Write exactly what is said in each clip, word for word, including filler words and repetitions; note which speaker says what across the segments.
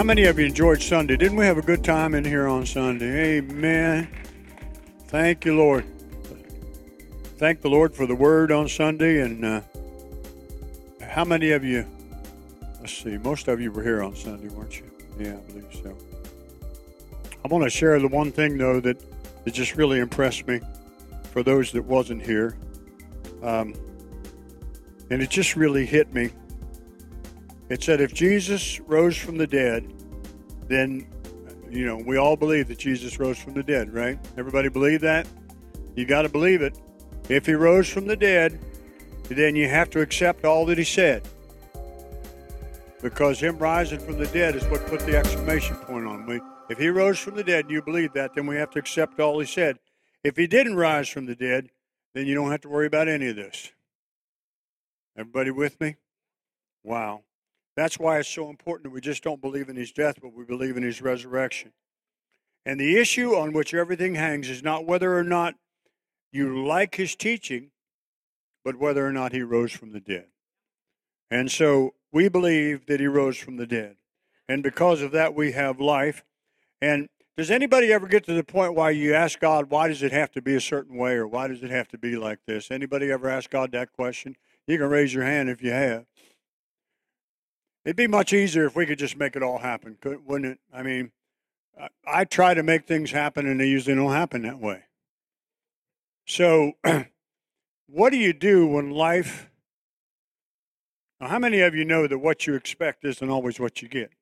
Speaker 1: How many of you enjoyed Sunday? Didn't we have a good time in here on Sunday? Amen. Thank you, Lord. Thank the Lord for the word on Sunday. And uh, how many of you, let's see, most of you were here on Sunday, weren't you? Yeah, I believe so. I want to share the one thing, though, that, that just really impressed me for those that wasn't here. Um, and it just really hit me. It said, if Jesus rose from the dead, then, you know, we all believe that Jesus rose from the dead, right? Everybody believe that? You got to believe it. If he rose from the dead, then you have to accept all that he said. Because him rising from the dead is what put the exclamation point on me. If he rose from the dead and you believe that, then we have to accept all he said. If he didn't rise from the dead, then you don't have to worry about any of this. Everybody with me? Wow. That's why it's so important that we just don't believe in his death, but we believe in his resurrection. And the issue on which everything hangs is not whether or not you like his teaching, but whether or not he rose from the dead. And so we believe that he rose from the dead. And because of that, we have life. And does anybody ever get to the point why you ask God, why does it have to be a certain way, or why does it have to be like this? Anybody ever ask God that question? You can raise your hand if you have. It'd be much easier if we could just make it all happen, wouldn't it? I mean, I try to make things happen, and they usually don't happen that way. So, what do you do when life... Now, how many of you know that what you expect isn't always what you get?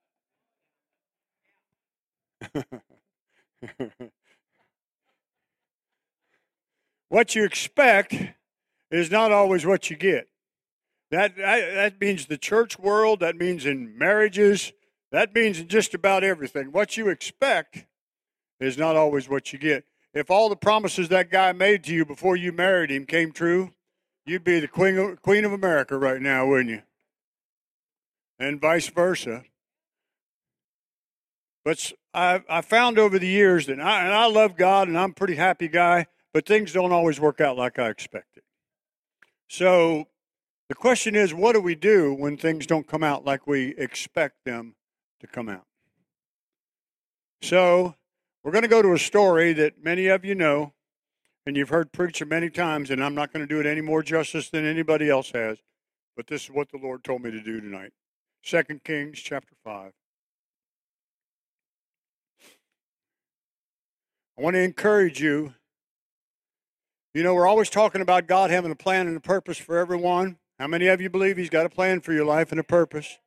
Speaker 1: What you expect is not always what you get. That, that that means the church world, that means in marriages, that means in just about everything. What you expect is not always what you get. If all the promises that guy made to you before you married him came true, you'd be the queen of, queen of America right now, wouldn't you? And vice versa. But I, I found over the years that I, and I love God, and I'm a pretty happy guy, but things don't always work out like I expected. So the question is, what do we do when things don't come out like we expect them to come out? So we're going to go to a story that many of you know, and you've heard preacher many times, and I'm not going to do it any more justice than anybody else has, but this is what the Lord told me to do tonight. Second Kings chapter five. I want to encourage you. You know, we're always talking about God having a plan and a purpose for everyone. How many of you believe he's got a plan for your life and a purpose?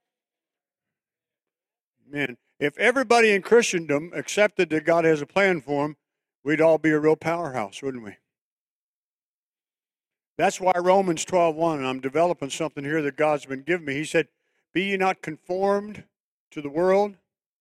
Speaker 1: Man, if everybody in Christendom accepted that God has a plan for them, we'd all be a real powerhouse, wouldn't we? That's why Romans twelve one, and I'm developing something here that God's been giving me. He said, be ye not conformed to the world,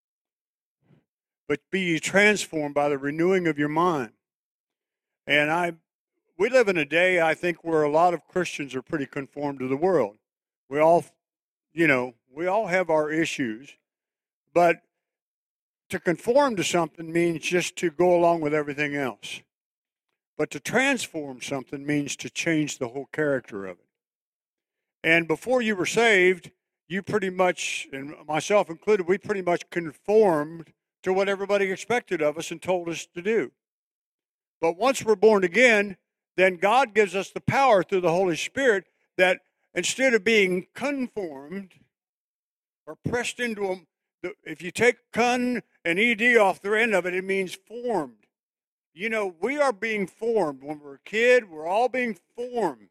Speaker 1: but be ye transformed by the renewing of your mind. And I, we live in a day, I think, where a lot of Christians are pretty conformed to the world. We all, you know, we all have our issues, but to conform to something means just to go along with everything else. But to transform something means to change the whole character of it. And before you were saved, you pretty much, and myself included, we pretty much conformed to what everybody expected of us and told us to do. But once we're born again, then God gives us the power through the Holy Spirit that instead of being conformed or pressed into them, if you take con and ed off the end of it, it means formed. You know, we are being formed. When we're a kid, we're all being formed.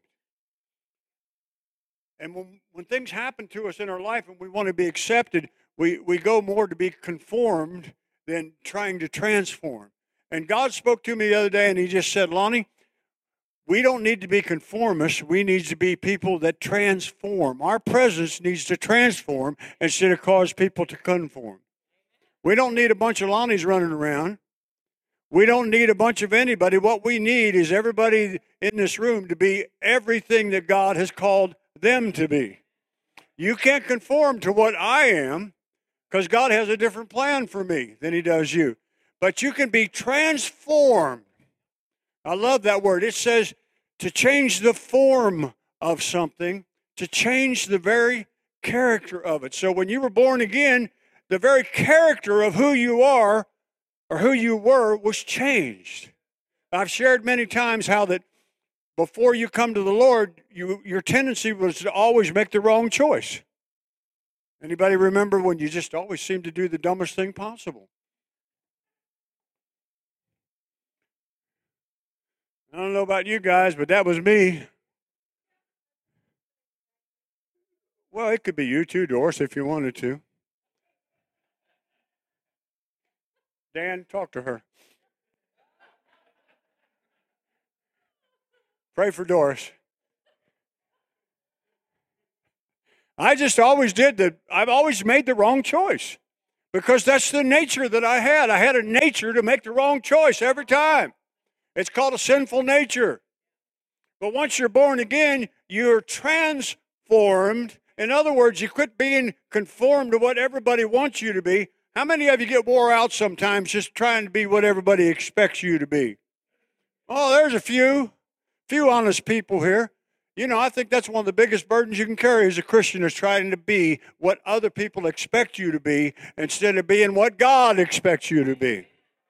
Speaker 1: And when, when things happen to us in our life and we want to be accepted, we, we go more to be conformed than trying to transform. And God spoke to me the other day and he just said, Lonnie, we don't need to be conformists. We need to be people that transform. Our presence needs to transform instead of cause people to conform. We don't need a bunch of Lonnies running around. We don't need a bunch of anybody. What we need is everybody in this room to be everything that God has called them to be. You can't conform to what I am because God has a different plan for me than he does you. But you can be transformed. I love that word. It says to change the form of something, to change the very character of it. So when you were born again, the very character of who you are or who you were was changed. I've shared many times how that before you come to the Lord, you, your tendency was to always make the wrong choice. Anybody remember when you just always seemed to do the dumbest thing possible? I don't know about you guys, but that was me. Well, it could be you too, Doris, if you wanted to. Dan, talk to her. Pray for Doris. I just always did the, I've always made the wrong choice because that's the nature that I had. I had a nature to make the wrong choice every time. It's called a sinful nature. But once you're born again, you're transformed. In other words, you quit being conformed to what everybody wants you to be. How many of you get wore out sometimes just trying to be what everybody expects you to be? Oh, there's a few, few honest people here. You know, I think that's one of the biggest burdens you can carry as a Christian is trying to be what other people expect you to be instead of being what God expects you to be.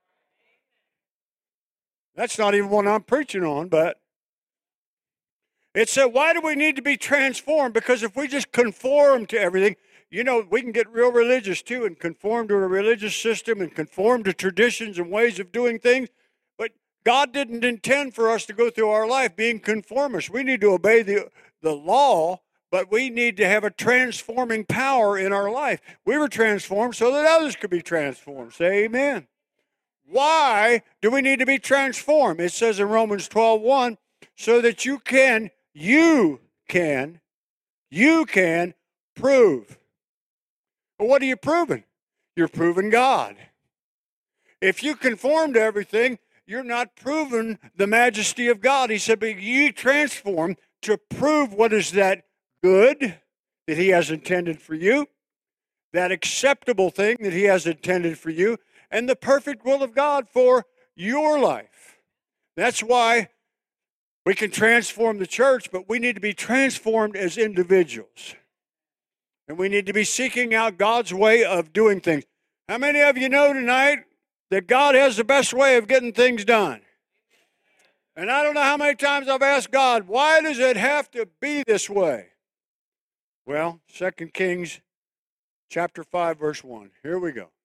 Speaker 1: That's not even what I'm preaching on, but it said, why do we need to be transformed? Because if we just conform to everything, you know, we can get real religious too and conform to a religious system and conform to traditions and ways of doing things. But God didn't intend for us to go through our life being conformists. We need to obey the, the law, but we need to have a transforming power in our life. We were transformed so that others could be transformed. Say amen. Why do we need to be transformed? It says in Romans twelve one, so that you can, you can, you can prove. Well, what are you proving? You're proving God. If you conform to everything, you're not proving the majesty of God. He said, but you transform to prove what is that good that He has intended for you, that acceptable thing that He has intended for you, and the perfect will of God for your life. That's why we can transform the church, but we need to be transformed as individuals. And we need to be seeking out God's way of doing things. How many of you know tonight that God has the best way of getting things done? And I don't know how many times I've asked God, why does it have to be this way? Well, Second Kings chapter five, verse one. Here we go.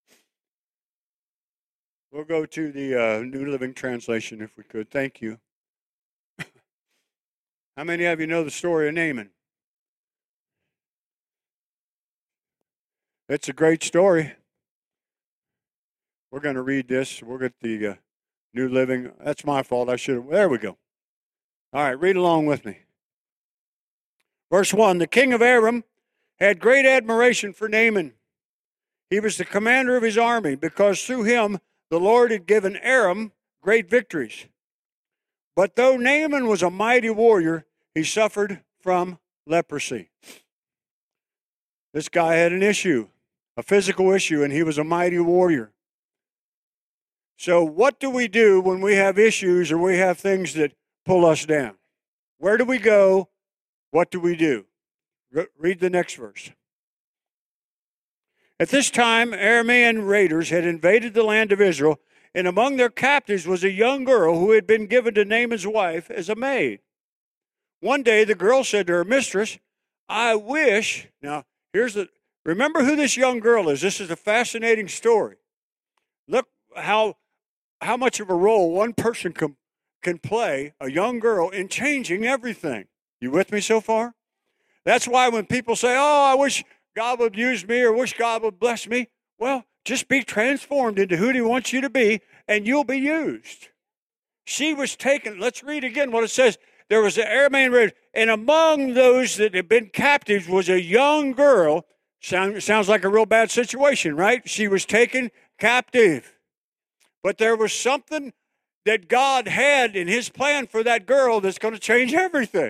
Speaker 1: We'll go to the uh, New Living Translation if we could. Thank you. How many of you know the story of Naaman? It's a great story. We're going to read this. We'll get the uh, New Living. That's my fault. I should have. There we go. All right, read along with me. Verse one, the king of Aram had great admiration for Naaman. He was the commander of his army because through him the Lord had given Aram great victories. But though Naaman was a mighty warrior, he suffered from leprosy. This guy had an issue, a physical issue, and he was a mighty warrior. So what do we do when we have issues or we have things that pull us down? Where do we go? What do we do? Re- read the next verse. At this time, Aramean raiders had invaded the land of Israel, and among their captives was a young girl who had been given to Naaman's wife as a maid. One day the girl said to her mistress, I wish, now here's the, remember who this young girl is. This is a fascinating story. Look how, how much of a role one person can, can play, a young girl, in changing everything. You with me so far? That's why when people say, oh, I wish God would use me or wish God would bless me, well, just be transformed into who He wants you to be, and you'll be used. She was taken. Let's read again what it says. There was an Aramean raider, and among those that had been captives was a young girl. Sound, sounds like a real bad situation, right? She was taken captive. But there was something that God had in His plan for that girl that's going to change everything.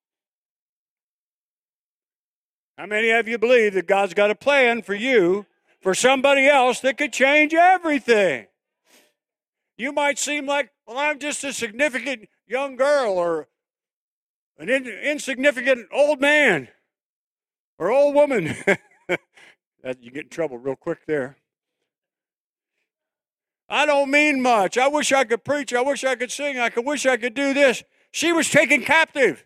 Speaker 1: How many of you believe that God's got a plan for you, for somebody else that could change everything? You might seem like, well, I'm just a significant young girl or an in, insignificant old man or old woman. That, you get in trouble real quick there. I don't mean much. I wish I could preach. I wish I could sing. I could wish I could do this. She was taken captive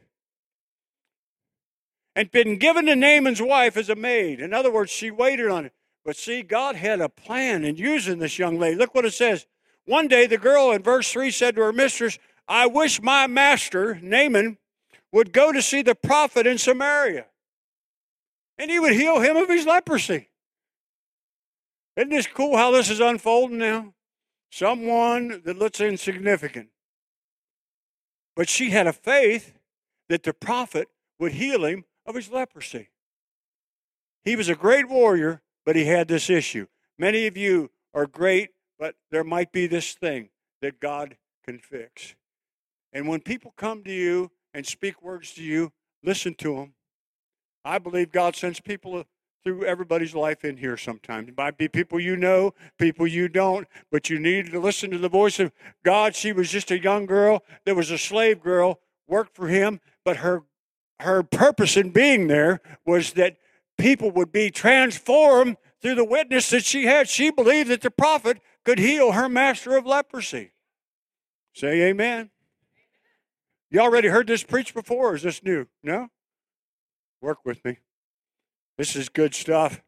Speaker 1: and been given to Naaman's wife as a maid. In other words, she waited on it. But see, God had a plan in using this young lady. Look what it says. One day the girl in verse three said to her mistress, I wish my master, Naaman, would go to see the prophet in Samaria, and he would heal him of his leprosy. Isn't this cool how this is unfolding now? Someone that looks insignificant. But she had a faith that the prophet would heal him of his leprosy. He was a great warrior, but he had this issue. Many of you are great, but there might be this thing that God can fix. And when people come to you and speak words to you, listen to them. I believe God sends people through everybody's life in here sometimes. It might be people you know, people you don't, but you need to listen to the voice of God. She was just a young girl. There was a slave girl, worked for him, but her her purpose in being there was that people would be transformed through the witness that she had. She believed that the prophet could heal her master of leprosy. Say amen. You already heard this preached before, or is this new? No? Work with me. This is good stuff.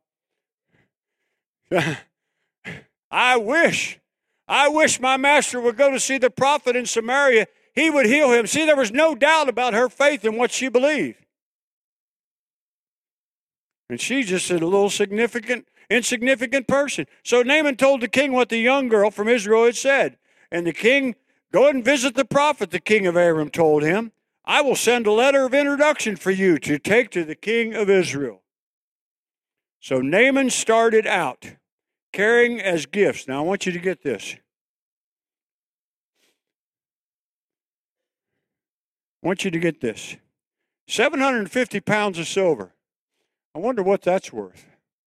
Speaker 1: I wish, I wish my master would go to see the prophet in Samaria. He would heal him. See, there was no doubt about her faith in what she believed. And she's just a little significant, insignificant person. So Naaman told the king what the young girl from Israel had said. And the king, go and visit the prophet, the king of Aram told him. I will send a letter of introduction for you to take to the king of Israel. So Naaman started out, carrying as gifts. Now I want you to get this. I want you to get this. seven hundred fifty pounds of silver. I wonder what that's worth.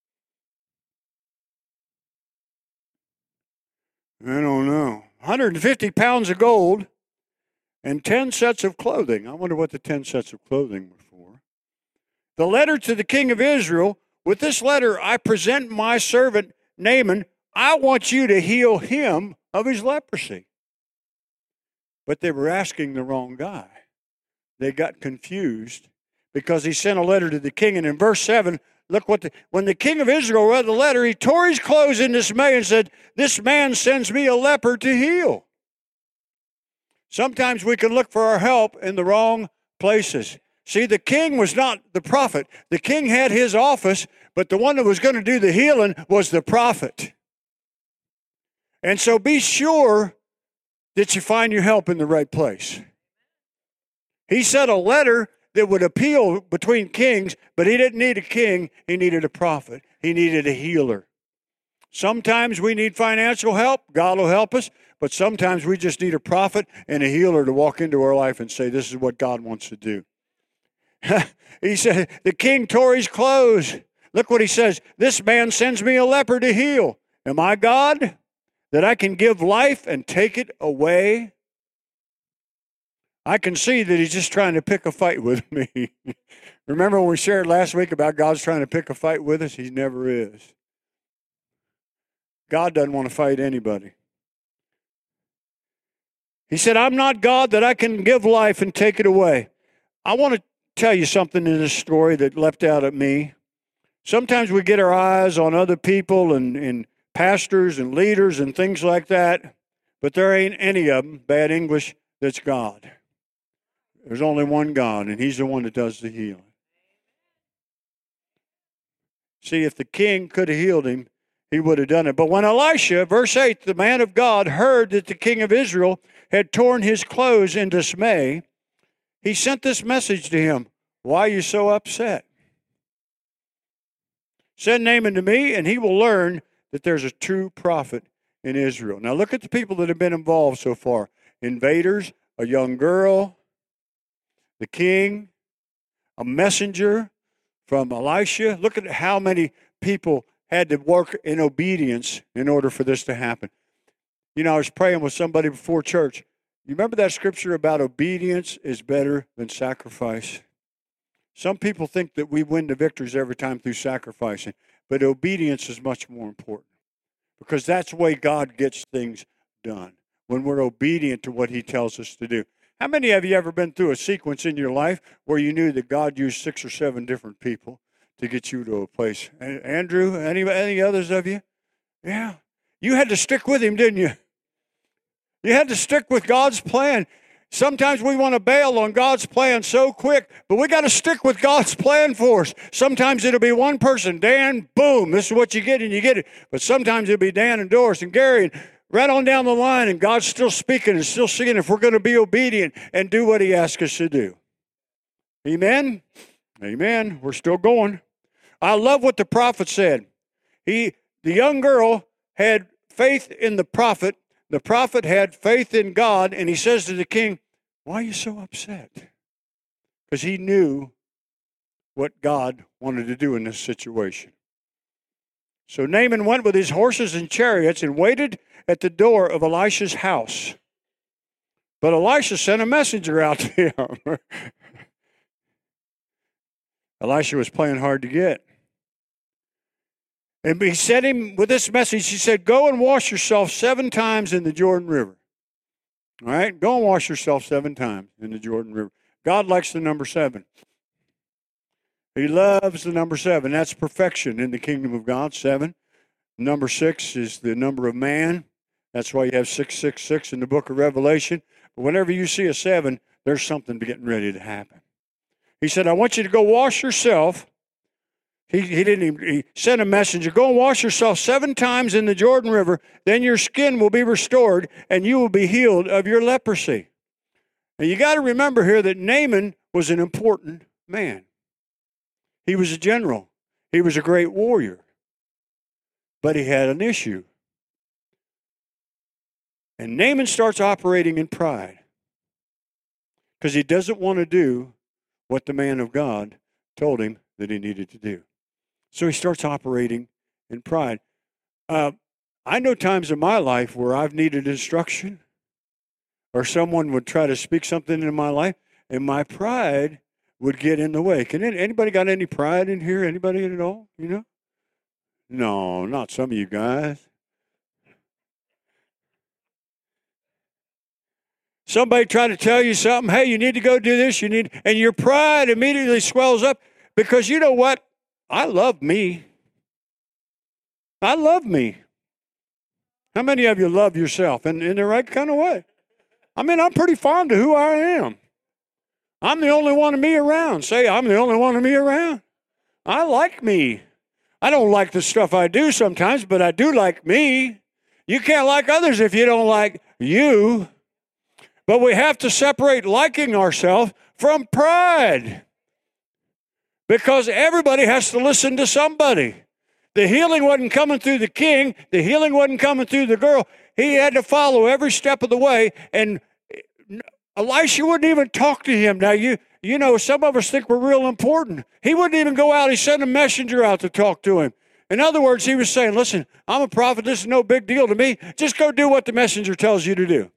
Speaker 1: I don't know. one hundred fifty pounds of gold and ten sets of clothing. I wonder what the ten sets of clothing were for. The letter to the king of Israel. With this letter, I present my servant Naaman. I want you to heal him of his leprosy. But they were asking the wrong guy. They got confused because he sent a letter to the king. And in verse seven, look what the, when the king of Israel read the letter, he tore his clothes in dismay and said, this man sends me a leper to heal. Sometimes we can look for our help in the wrong places. See, the king was not the prophet. The king had his office, but the one that was going to do the healing was the prophet. And so be sure that you find your help in the right place. He sent a letter that would appeal between kings, but he didn't need a king. He needed a prophet. He needed a healer. Sometimes we need financial help. God will help us. But sometimes we just need a prophet and a healer to walk into our life and say, this is what God wants to do. He said, the king tore his clothes. Look what he says. This man sends me a leper to heal. Am I God that I can give life and take it away? I can see that he's just trying to pick a fight with me. Remember when we shared last week about God's trying to pick a fight with us? He never is. God doesn't want to fight anybody. He said, I'm not God that I can give life and take it away. I want to tell you something in this story that leapt out at me. Sometimes we get our eyes on other people and, and pastors and leaders and things like that, but there ain't any of them, bad English, that's God. There's only one God, and he's the one that does the healing. See, if the king could have healed him, he would have done it. But when Elisha, verse eight, the man of God, heard that the king of Israel had torn his clothes in dismay, he sent this message to him. Why are you so upset? Send Naaman to me, and he will learn that there's a true prophet in Israel. Now look at the people that have been involved so far. Invaders, a young girl, the king, a messenger from Elisha. Look at how many people had to work in obedience in order for this to happen. You know, I was praying with somebody before church. You remember that scripture about obedience is better than sacrifice? Some people think that we win the victories every time through sacrificing. but obedience is much more important because that's the way God gets things done, when we're obedient to what he tells us to do. How many of you ever been through a sequence in your life where you knew that God used six or seven different people to get you to a place? Andrew, any, any others of you? Yeah. You had to stick with him, didn't you? You had to stick with God's plan. Sometimes we want to bail on God's plan so quick, but we got to stick with God's plan for us. Sometimes it'll be one person, Dan, boom, this is what you get, and you get it. But sometimes it'll be Dan and Doris and Gary, and right on down the line, and God's still speaking and still singing if we're going to be obedient and do what he asks us to do. Amen? Amen. We're still going. I love what the prophet said. He, the young girl had faith in the prophet. The prophet had faith in God, and he says to the king, why are you so upset? Because he knew what God wanted to do in this situation. So Naaman went with his horses and chariots and waited at the door of Elisha's house. But Elisha sent a messenger out to him. Elisha was playing hard to get. And he sent him with this message. He said, go and wash yourself seven times in the Jordan River. All right? Go and wash yourself seven times in the Jordan River. God likes the number seven. He loves the number seven. That's perfection in the kingdom of God, seven. Number six is the number of man. That's why you have six six six in the book of Revelation. But whenever you see a seven, there's something getting ready to happen. He said, I want you to go wash yourself. He, he didn't even, he sent a messenger, go and wash yourself seven times in the Jordan River, then your skin will be restored and you will be healed of your leprosy. And you got to remember here that Naaman was an important man. He was a general. He was a great warrior. But he had an issue. And Naaman starts operating in pride because he doesn't want to do what the man of God told him that he needed to do. So he starts operating in pride. Uh, I know times in my life where I've needed instruction or someone would try to speak something in my life and my pride would get in the way. Can anybody got any pride in here? Anybody at all? You know? No, not some of you guys. Somebody try to tell you something, hey, you need to go do this, you need, and your pride immediately swells up because you know what? I love me. I love me. How many of you love yourself in, in the right kind of way? I mean, I'm pretty fond of who I am. I'm the only one of me around. Say, I'm the only one of me around. I like me. I don't like the stuff I do sometimes, but I do like me. You can't like others if you don't like you. But we have to separate liking ourselves from pride. Because everybody has to listen to somebody. The healing wasn't coming through the king. The healing wasn't coming through the girl. He had to follow every step of the way. And Elisha wouldn't even talk to him. Now, you you know, some of us think we're real important. He wouldn't even go out. He sent a messenger out to talk to him. In other words, he was saying, listen, I'm a prophet. This is no big deal to me. Just go do what the messenger tells you to do.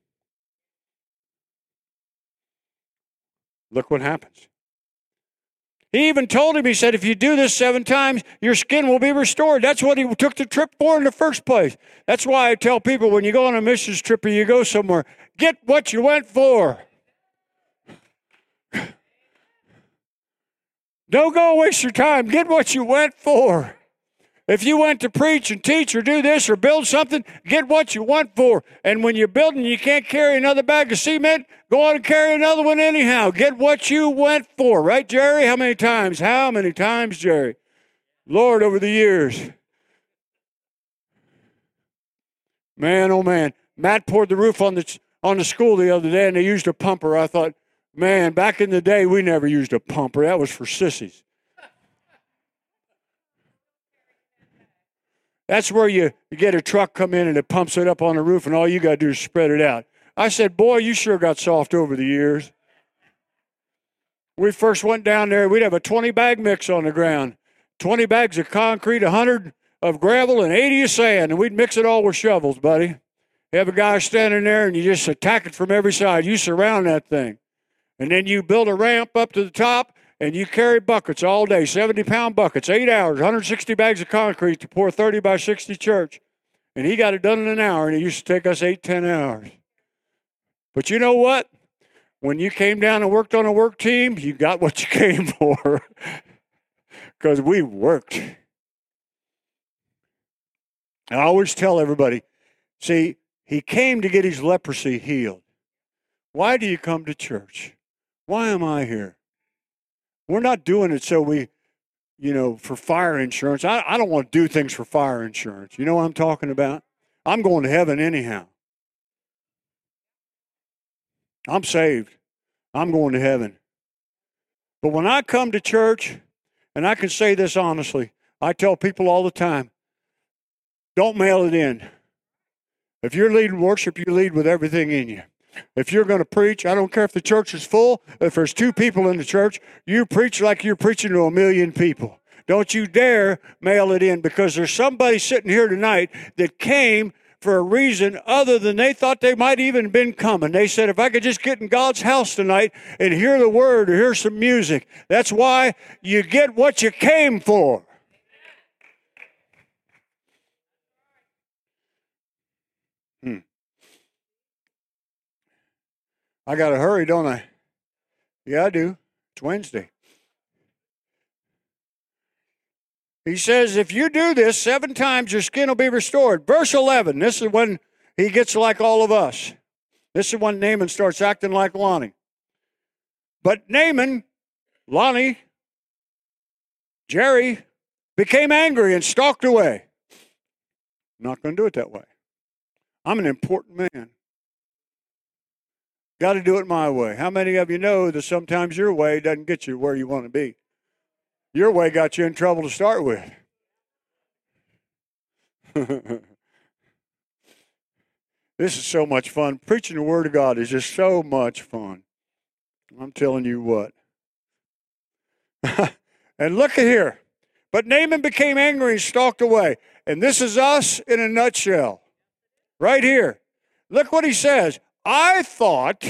Speaker 1: Look what happens. He even told him, he said, if you do this seven times, your skin will be restored. That's what he took the trip for in the first place. That's why I tell people when you go on a missions trip or you go somewhere, get what you went for. Don't go waste your time. Get what you went for. If you went to preach and teach or do this or build something, get what you went for. And when you're building, you can't carry another bag of cement, go on and carry another one anyhow. Get what you went for. Right, Jerry? How many times? How many times, Jerry? Lord, over the years. Man, oh man. Matt poured the roof on the, on the school the other day, and they used a pumper. I thought, man, back in the day, we never used a pumper. That was for sissies. That's where you, you get a truck come in and it pumps it up on the roof and all you got to do is spread it out. I said, boy, you sure got soft over the years. We first went down there, we'd have a twenty bag mix on the ground. twenty bags of concrete, one hundred of gravel, and eighty of sand. And we'd mix it all with shovels, buddy. You have a guy standing there and you just attack it from every side. You surround that thing. And then you build a ramp up to the top and you carry buckets all day, seventy-pound buckets, eight hours, one hundred sixty bags of concrete to pour thirty by sixty church, and he got it done in an hour, and it used to take us eight, ten hours. But you know what? When you came down and worked on a work team, you got what you came for because we worked. I always tell everybody, see, he came to get his leprosy healed. Why do you come to church? Why am I here? We're not doing it so we, you know, for fire insurance. I, I don't want to do things for fire insurance. You know what I'm talking about? I'm going to heaven anyhow. I'm saved. I'm going to heaven. But when I come to church, and I can say this honestly, I tell people all the time, don't mail it in. If you're leading worship, you lead with everything in you. If you're going to preach, I don't care if the church is full. If there's two people in the church, you preach like you're preaching to a million people. Don't you dare mail it in, because there's somebody sitting here tonight that came for a reason other than they thought they might even been coming. They said, if I could just get in God's house tonight and hear the word or hear some music. That's why you get what you came for. Hmm. I got to hurry, don't I? Yeah, I do. It's Wednesday. He says, if you do this seven times, your skin will be restored. Verse eleven, this is when he gets like all of us. This is when Naaman starts acting like Lonnie. But Naaman, Lonnie, Jerry, became angry and stalked away. I'm not going to do it that way. I'm an important man. Got to do it my way. How many of you know that sometimes your way doesn't get you where you want to be? Your way got you in trouble to start with. This is so much fun. Preaching the Word of God is just so much fun. I'm telling you what. And look at here. But Naaman became angry and stalked away. And this is us in a nutshell. Right here. Look what he says. I thought...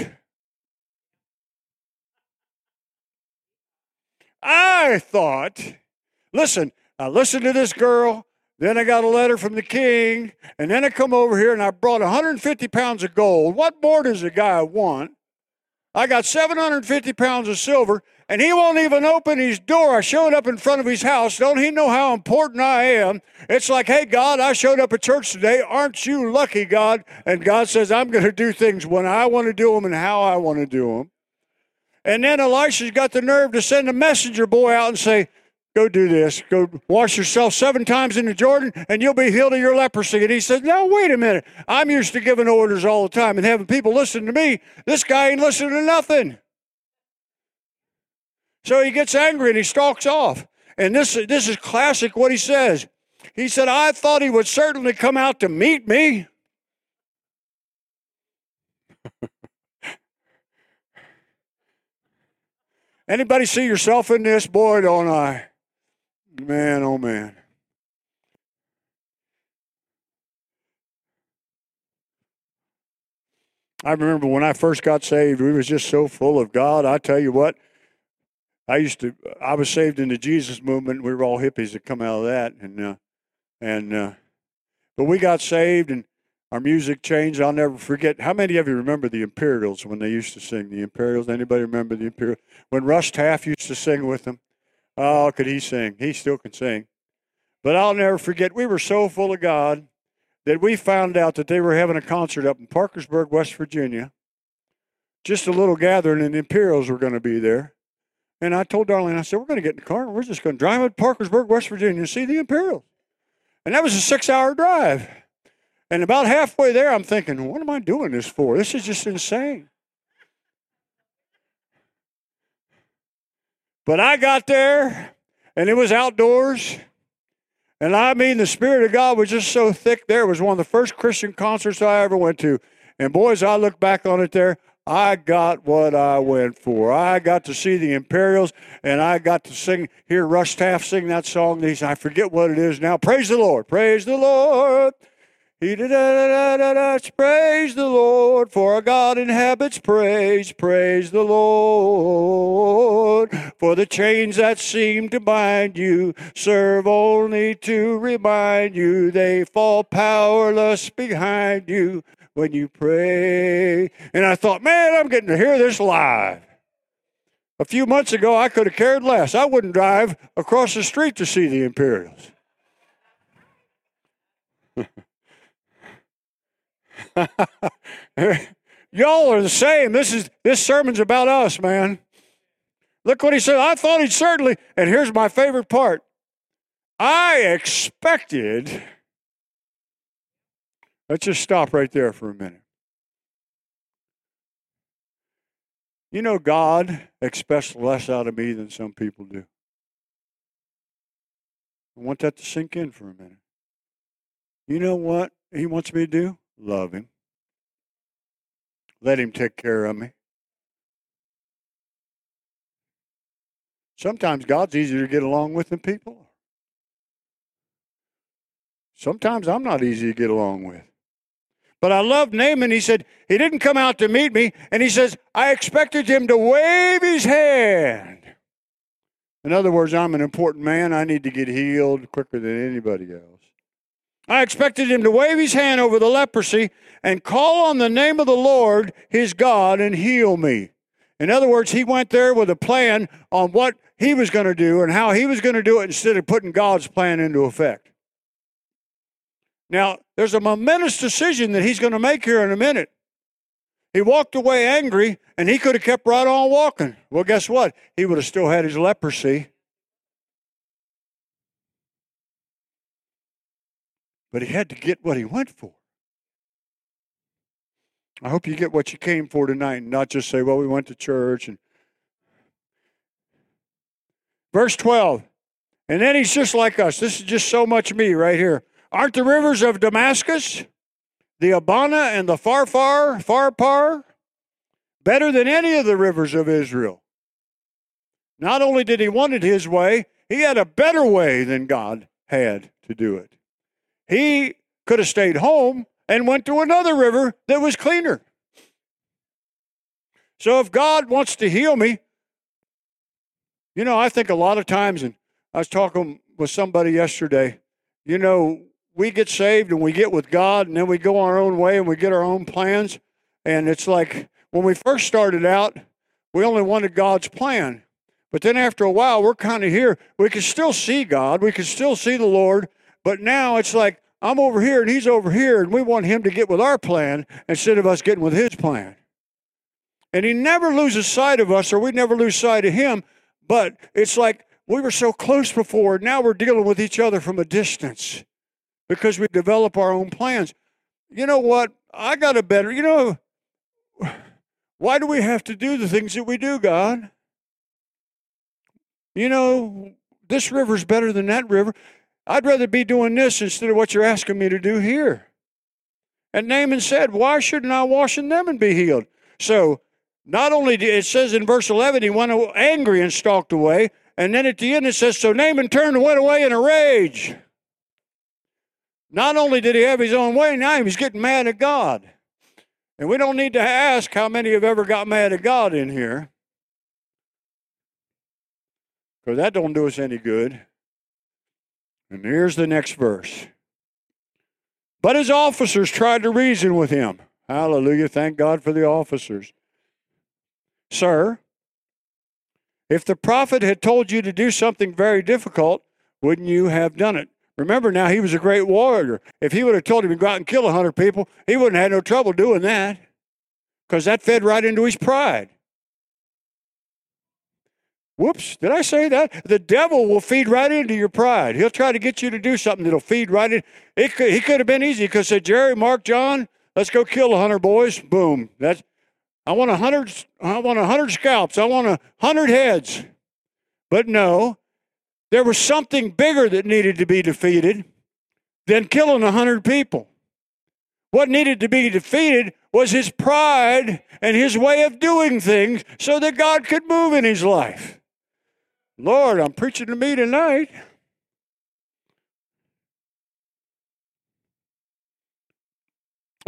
Speaker 1: I thought, listen, I listened to this girl, then I got a letter from the king, and then I come over here and I brought one hundred fifty pounds of gold. What more does a guy want? I got seven hundred fifty pounds of silver, and he won't even open his door. I showed up in front of his house. Don't he know how important I am? It's like, hey, God, I showed up at church today. Aren't you lucky, God? And God says, I'm going to do things when I want to do them and how I want to do them. And then Elisha's got the nerve to send a messenger boy out and say, go do this. Go wash yourself seven times in the Jordan, and you'll be healed of your leprosy. And he says, no, wait a minute. I'm used to giving orders all the time and having people listen to me. This guy ain't listening to nothing. So he gets angry and he stalks off. And this, this is classic what he says. He said, I thought he would certainly come out to meet me. Anybody see yourself in this? Boy, don't I. Man, oh man. I remember when I first got saved, we was just so full of God. I tell you what, I used to, I was saved in the Jesus movement. We were all hippies that come out of that. And, uh, and, uh, but we got saved and our music changed. I'll never forget. How many of you remember the Imperials when they used to sing the Imperials? Anybody remember the Imperials? When Russ Taff used to sing with them? Oh, could he sing? He still can sing. But I'll never forget, we were so full of God that we found out that they were having a concert up in Parkersburg, West Virginia. Just a little gathering, and the Imperials were going to be there. And I told Darlene, I said, we're going to get in the car, and we're just going to drive up to Parkersburg, West Virginia, and see the Imperials. And that was a six-hour drive. And about halfway there, I'm thinking, what am I doing this for? This is just insane. But I got there, and it was outdoors. And I mean, the Spirit of God was just so thick there. It was one of the first Christian concerts I ever went to. And boys, I look back on it there, I got what I went for. I got to see the Imperials, and I got to sing, hear Russ Taff sing that song. I forget what it is now. Praise the Lord. Praise the Lord. He da da da da da. Praise the Lord, for our God inhabits praise. Praise the Lord, for the chains that seem to bind you serve only to remind you they fall powerless behind you when you pray. And I thought, man, I'm getting to hear this live. A few months ago, I could have cared less. I wouldn't drive across the street to see the Imperials. Y'all are the same. This is this sermon's about us, man. Look what he said. I thought he'd certainly, and here's my favorite part. I expected, let's just stop right there for a minute. You know, God expects less out of me than some people do. I want that to sink in for a minute. You know what he wants me to do? Love him. Let him take care of me. Sometimes God's easier to get along with than people. Sometimes I'm not easy to get along with. But I love Naaman. He said, he didn't come out to meet me. And he says, I expected him to wave his hand. In other words, I'm an important man. I need to get healed quicker than anybody else. I expected him to wave his hand over the leprosy and call on the name of the Lord, his God, and heal me. In other words, he went there with a plan on what he was going to do and how he was going to do it instead of putting God's plan into effect. Now, there's a momentous decision that he's going to make here in a minute. He walked away angry, and he could have kept right on walking. Well, guess what? He would have still had his leprosy. But he had to get what he went for. I hope you get what you came for tonight and not just say, well, we went to church. And Verse twelve, and then he's just like us. This is just so much me right here. Aren't the rivers of Damascus, the Abana and the Pharpar, Pharpar, better than any of the rivers of Israel? Not only did he want it his way, he had a better way than God had to do it. He could have stayed home and went to another river that was cleaner. So if God wants to heal me, you know, I think a lot of times, and I was talking with somebody yesterday, you know, we get saved and we get with God and then we go our own way and we get our own plans. And it's like when we first started out, we only wanted God's plan. But then after a while, we're kind of here. We can still see God. We can still see the Lord. But now it's like I'm over here and he's over here, and we want him to get with our plan instead of us getting with his plan. And he never loses sight of us, or we never lose sight of him. But it's like we were so close before, and now we're dealing with each other from a distance because we develop our own plans. You know what? I got a better, you know, why do we have to do the things that we do, God? You know, this river's better than that river. I'd rather be doing this instead of what you're asking me to do here. And Naaman said, why shouldn't I wash in them and be healed? So not only did, it says in verse eleven, he went angry and stalked away. And then at the end it says, so Naaman turned and went away in a rage. Not only did he have his own way, now he was getting mad at God. And we don't need to ask how many have ever got mad at God in here, because that don't do us any good. And here's the next verse. But his officers tried to reason with him. Hallelujah. Thank God for the officers. Sir, if the prophet had told you to do something very difficult, wouldn't you have done it? Remember now, he was a great warrior. If he would have told him to go out and kill a hundred people, he wouldn't have had no trouble doing that, because that fed right into his pride. Whoops, did I say that? The devil will feed right into your pride. He'll try to get you to do something that'll feed right in. It could, he could have been easy. He could have said, Jerry, Mark, John, let's go kill a hundred boys. Boom. That's, I want a hundred, I want a hundred scalps. I want a hundred heads. But no, there was something bigger that needed to be defeated than killing a hundred people. What needed to be defeated was his pride and his way of doing things so that God could move in his life. Lord, I'm preaching to me tonight.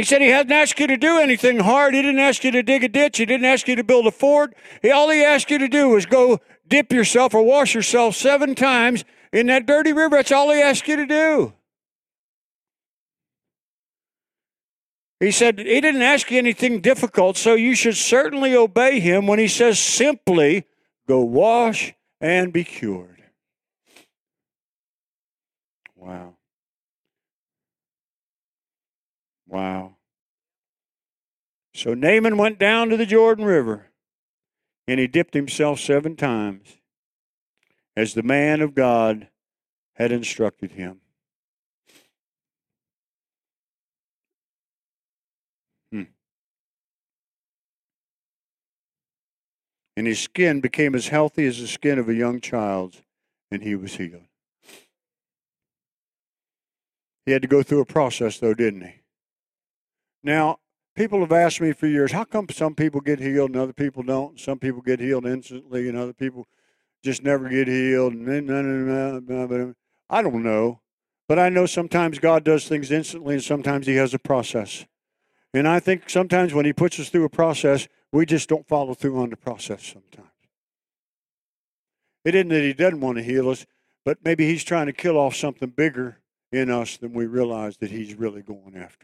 Speaker 1: He said he hadn't asked you to do anything hard. He didn't ask you to dig a ditch. He didn't ask you to build a fort. He, all he asked you to do was go dip yourself or wash yourself seven times in that dirty river. That's all he asked you to do. He said he didn't ask you anything difficult, so you should certainly obey him when he says simply, go wash and be cured. Wow. Wow. So Naaman went down to the Jordan River, and he dipped himself seven times, as the man of God had instructed him. Hmm. And his skin became as healthy as the skin of a young child's, and he was healed. He had to go through a process, though, didn't he? Now, people have asked me for years, how come some people get healed and other people don't? Some people get healed instantly and other people just never get healed. And I don't know. But I know sometimes God does things instantly and sometimes he has a process. And I think sometimes when he puts us through a process, we just don't follow through on the process sometimes. It isn't that he doesn't want to heal us, but maybe he's trying to kill off something bigger in us than we realize that he's really going after.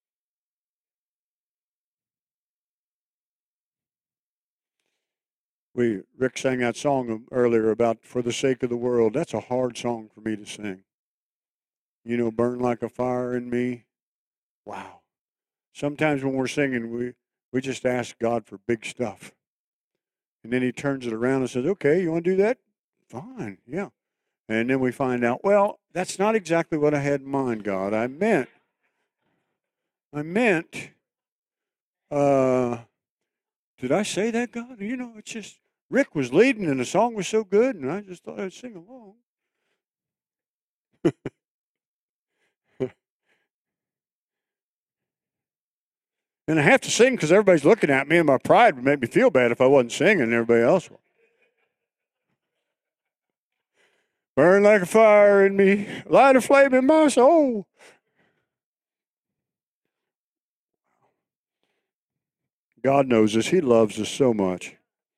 Speaker 1: We Rick sang that song earlier about For the Sake of the World. That's a hard song for me to sing. You know, burn like a fire in me. Wow. Sometimes when we're singing, we, we just ask God for big stuff. And then he turns it around and says, okay, you want to do that? Fine, yeah. And then we find out, well, that's not exactly what I had in mind, God. I meant, I meant, uh, did I say that, God? You know, it's just, Rick was leading and the song was so good, and I just thought I'd sing along. And I have to sing because everybody's looking at me, and my pride would make me feel bad if I wasn't singing and everybody else was. Burn like a fire in me, light a flame in my soul. God knows us. He loves us so much.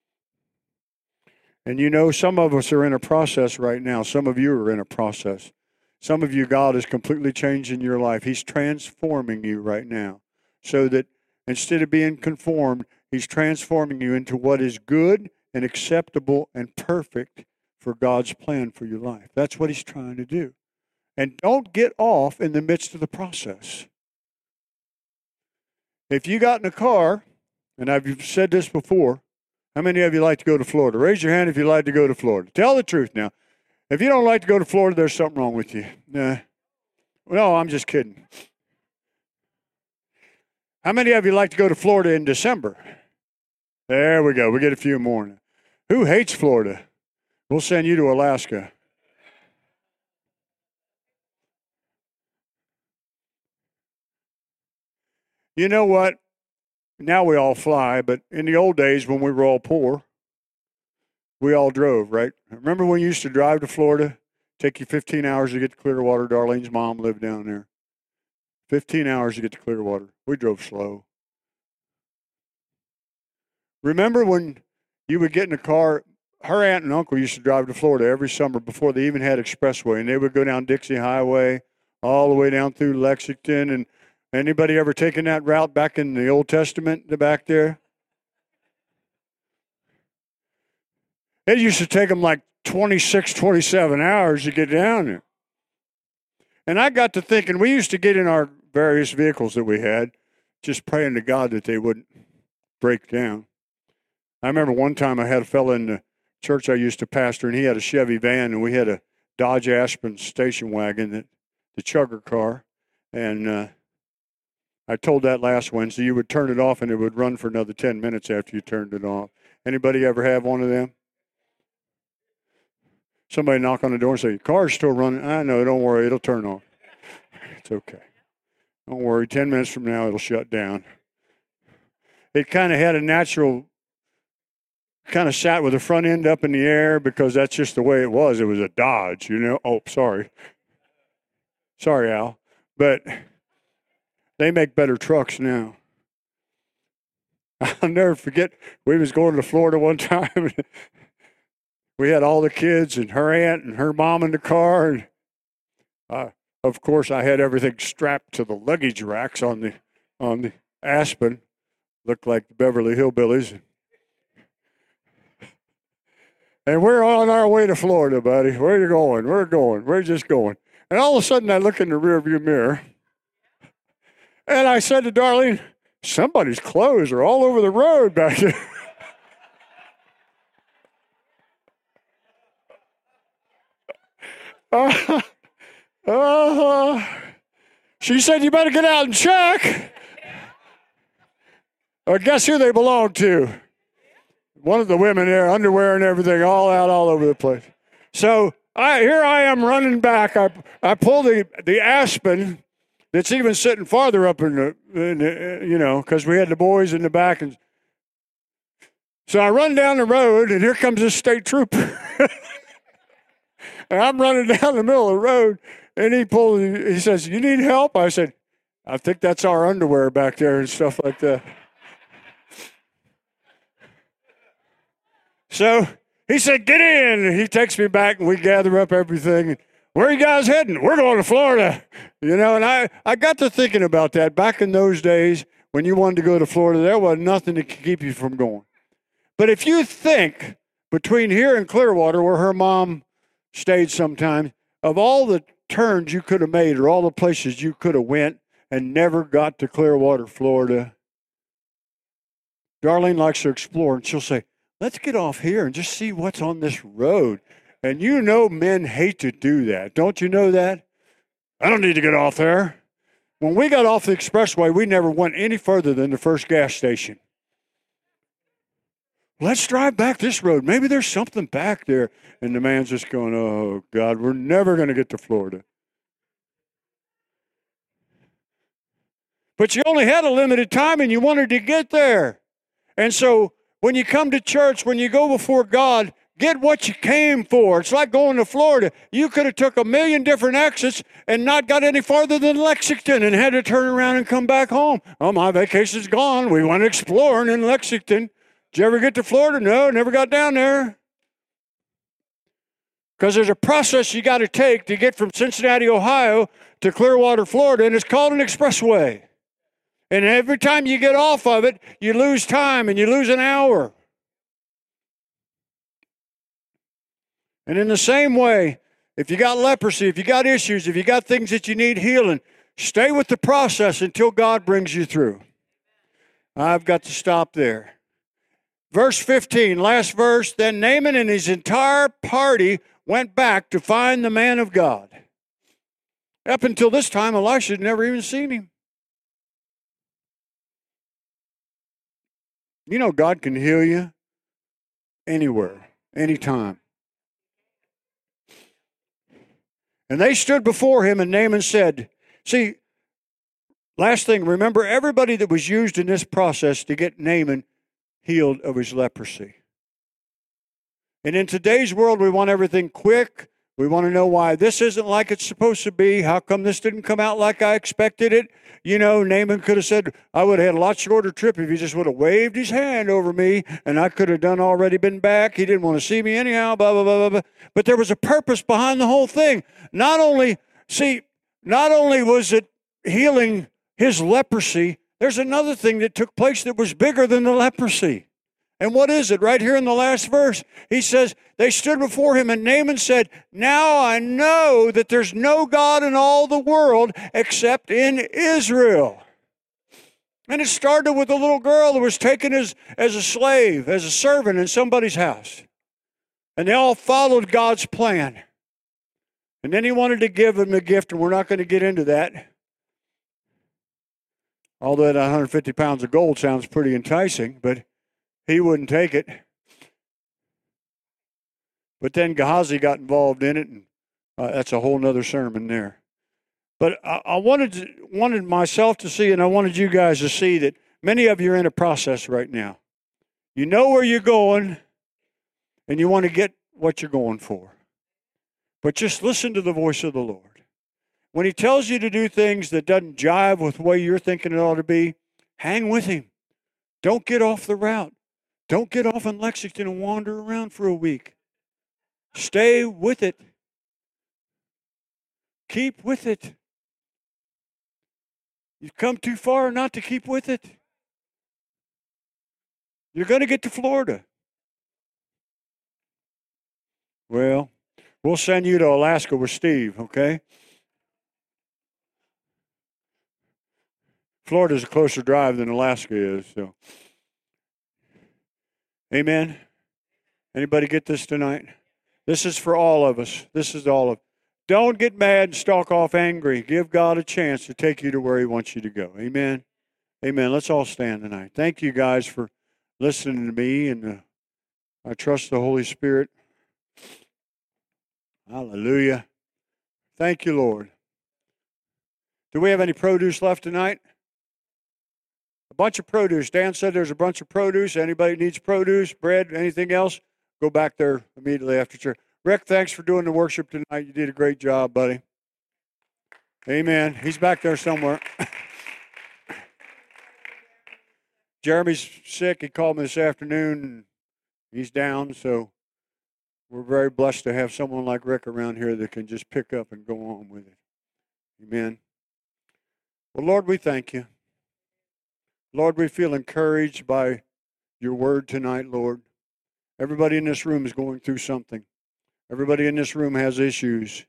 Speaker 1: And you know, some of us are in a process right now. Some of you are in a process. Some of you, God is completely changing your life. He's transforming you right now so that instead of being conformed, he's transforming you into what is good and acceptable and perfect for God's plan for your life. That's what he's trying to do. And don't get off in the midst of the process. If you got in a car, and I've said this before, how many of you like to go to Florida? Raise your hand if you like to go to Florida. Tell the truth now. If you don't like to go to Florida, there's something wrong with you. Nah. No, I'm just kidding. How many of you like to go to Florida in December? There we go. We get a few more now. Who hates Florida? We'll send you to Alaska. You know what? Now we all fly, but in the old days when we were all poor, we all drove, right? Remember when you used to drive to Florida? Take you fifteen hours to get to Clearwater. Darlene's mom lived down there. fifteen hours to get to Clearwater. We drove slow. Remember when you would get in a car? Her aunt and uncle used to drive to Florida every summer before they even had expressway, and they would go down Dixie Highway all the way down through Lexington. And anybody ever taken that route back in the Old Testament, the back there? It used to take them like twenty-six, twenty-seven hours to get down there. And I got to thinking, we used to get in our various vehicles that we had, just praying to God that they wouldn't break down. I remember one time I had a fellow in the church I used to pastor, and he had a Chevy van, and we had a Dodge Aspen station wagon, that, the chugger car. And uh, I told that last Wednesday, you would turn it off, and it would run for another ten minutes after you turned it off. Anybody ever have one of them? Somebody knock on the door and say, your car's still running. I know, don't worry, it'll turn off. It's okay. Don't worry, ten minutes from now, it'll shut down. It kind of had a natural, kind of sat with the front end up in the air because that's just the way it was. It was a Dodge, you know. Oh, sorry. Sorry, Al. But They make better trucks now. I'll never forget, we was going to Florida one time. We had all the kids and her aunt and her mom in the car. And uh, of course, I had everything strapped to the luggage racks on the on the Aspen. Looked like the Beverly Hillbillies. And we're on our way to Florida, buddy. Where are you going? We're going. We're just going. And all of a sudden, I look in the rearview mirror, and I said to Darlene, somebody's clothes are all over the road back there. uh, uh, she said, you better get out and check. Or guess who they belong to? One of the women there, underwear and everything, all out all over the place. So I, here I am running back. I I pull the, the Aspen that's even sitting farther up in the, in the you know, because we had the boys in the back. And so I run down the road, and here comes this state trooper. And I'm running down the middle of the road, and he pulls, he says, you need help? I said, I think that's our underwear back there and stuff like that. So he said, get in. And he takes me back, and we gather up everything. Where are you guys heading? We're going to Florida. You know, and I, I got to thinking about that. Back in those days, when you wanted to go to Florida, there was nothing to keep you from going. But if you think between here and Clearwater, where her mom stayed sometimes, of all the turns you could have made or all the places you could have went and never got to Clearwater, Florida, Darlene likes to explore, and she'll say, let's get off here and just see what's on this road. And you know men hate to do that. Don't you know that? I don't need to get off there. When we got off the expressway, we never went any further than the first gas station. Let's drive back this road. Maybe there's something back there. And the man's just going, oh, God, we're never going to get to Florida. But you only had a limited time, and you wanted to get there. And so when you come to church, when you go before God, get what you came for. It's like going to Florida. You could have took a million different exits and not got any farther than Lexington and had to turn around and come back home. Oh, my vacation's gone. We went exploring in Lexington. Did you ever get to Florida? No, never got down there. Because there's a process you got to take to get from Cincinnati, Ohio to Clearwater, Florida, and it's called an expressway. And every time you get off of it, you lose time and you lose an hour. And in the same way, if you got leprosy, if you got issues, if you got things that you need healing, stay with the process until God brings you through. I've got to stop there. Verse fifteen, last verse, then Naaman and his entire party went back to find the man of God. Up until this time, Elisha had never even seen him. You know, God can heal you anywhere, anytime. And they stood before him, and Naaman said, see, last thing, remember everybody that was used in this process to get Naaman healed of his leprosy. And in today's world, we want everything quick. We want to know why this isn't like it's supposed to be. How come this didn't come out like I expected it? You know, Naaman could have said, I would have had a lot shorter trip if he just would have waved his hand over me, and I could have done already been back. He didn't want to see me anyhow, blah, blah, blah, blah, blah. But there was a purpose behind the whole thing. Not only, see, not only was it healing his leprosy, there's another thing that took place that was bigger than the leprosy. And what is it? Right here in the last verse, he says, they stood before him, and Naaman said, now I know that there's no God in all the world except in Israel. And it started with a little girl that was taken as, as a slave, as a servant in somebody's house. And they all followed God's plan. And then he wanted to give them a gift, and we're not going to get into that. Although that one hundred fifty pounds of gold sounds pretty enticing, but he wouldn't take it. But then Gehazi got involved in it, and uh, that's a whole nother sermon there. But I, I wanted to, wanted myself to see, and I wanted you guys to see that many of you are in a process right now. You know where you're going, and you want to get what you're going for. But just listen to the voice of the Lord. When he tells you to do things that doesn't jive with the way you're thinking it ought to be, hang with him. Don't get off the route. Don't get off in Lexington and wander around for a week. Stay with it. Keep with it. You've come too far not to keep with it. You're going to get to Florida. Well, we'll send you to Alaska with Steve, okay? Florida's a closer drive than Alaska is, so. Amen. Anybody get this tonight? This is for all of us. This is all of. Don't get mad and stalk off angry. Give God a chance to take you to where he wants you to go. Amen. Amen. Let's all stand tonight. Thank you guys for listening to me, and uh, I trust the Holy Spirit. Hallelujah. Thank you, Lord. Do we have any produce left tonight? A bunch of produce. Dan said there's a bunch of produce. Anybody needs produce, bread, anything else? Go back there immediately after church. Rick, thanks for doing the worship tonight. You did a great job, buddy. Amen. He's back there somewhere. Jeremy's sick. He called me this afternoon, and he's down, so we're very blessed to have someone like Rick around here that can just pick up and go on with it. Amen. Well, Lord, we thank you. Lord, we feel encouraged by your word tonight, Lord. Everybody in this room is going through something. Everybody in this room has issues.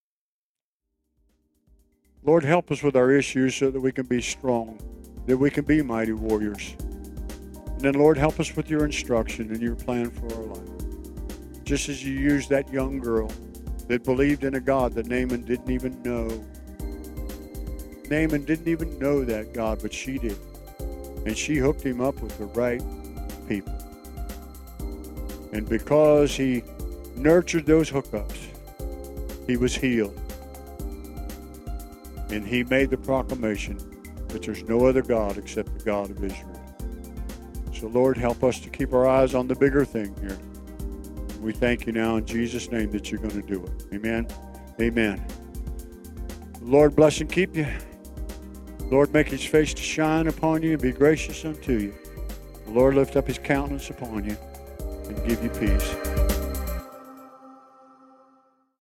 Speaker 1: Lord, help us with our issues so that we can be strong, that we can be mighty warriors. And then, Lord, help us with your instruction and your plan for our life. Just as you used that young girl that believed in a God that Naaman didn't even know. Naaman didn't even know that God, but she did. And she hooked him up with the right people. And because he nurtured those hookups, he was healed. And he made the proclamation that there's no other God except the God of Israel. So, Lord, help us to keep our eyes on the bigger thing here. We thank you now in Jesus' name that you're going to do it. Amen. Amen. Lord, bless and keep you. Lord, make his face to shine upon you and be gracious unto you. The Lord lift up his countenance upon you and give you peace.